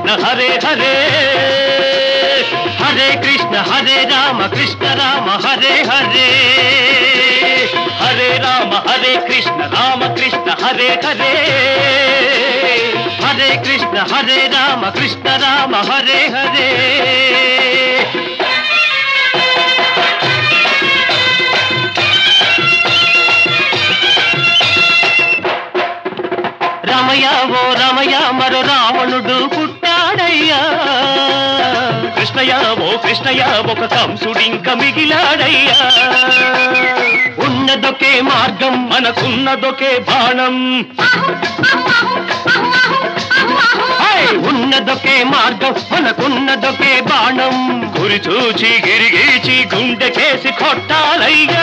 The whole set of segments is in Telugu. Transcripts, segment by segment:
హరే హరే హరే కృష్ణ హరే రామ కృష్ణ రామ హరే హరే హరే రామ హరే కృష్ణ రామ కృష్ణ హరే హరే హరే కృష్ణ హరే రామ కృష్ణ రామ హరే హరే రమయ ఓ రమయ మరో రావణుడు పుట్టాడయ్యా కృష్ణయ్య ఓ కృష్ణయ్య ఒక కంసుడింక మిగిలాడయ్యా ఉన్నదొకే మార్గం మనకున్నదొకే బాణం ఉన్నదొకే మార్గం మనకున్నదొకే బాణం గురి చూచి గిరిగీచి గుండెకేసి కొట్టాలయ్యా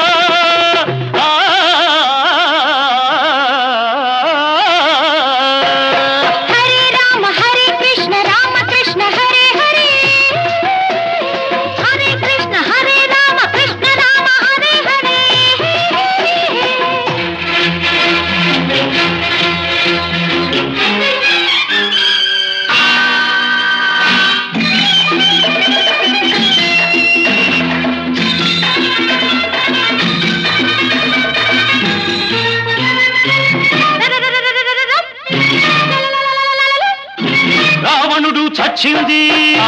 చచ్చింది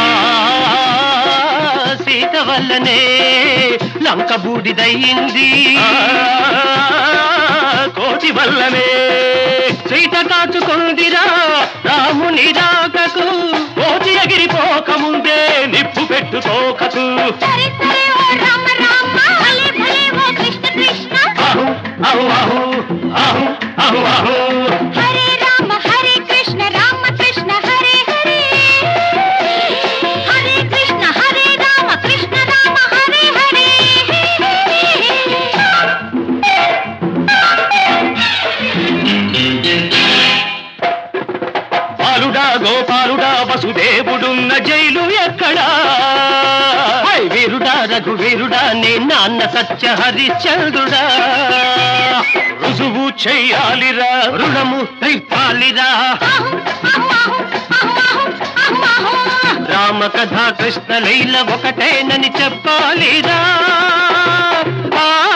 సీత వల్లనే లంక బూడిదయ్యింది కోటి వల్లనే సీత కాచుకుందిరా రాముని రాకకు కోటి ఎగిరిపోకముందే నిప్పు పెట్టుకోకకు అహు అహు అహు అహు అహు గోపాలుడా వసుదేవుడున్న జైలు ఎక్కడా వీరుడా రఘువీరుడా నే నాన్న సత్య హరిశ్చంద్రుడా రుజువు చెయ్యాలిరా రుణము తీర్పాలిరా రామ కథ కృష్ణ లీల ఒకటేనని చెప్పాలిరా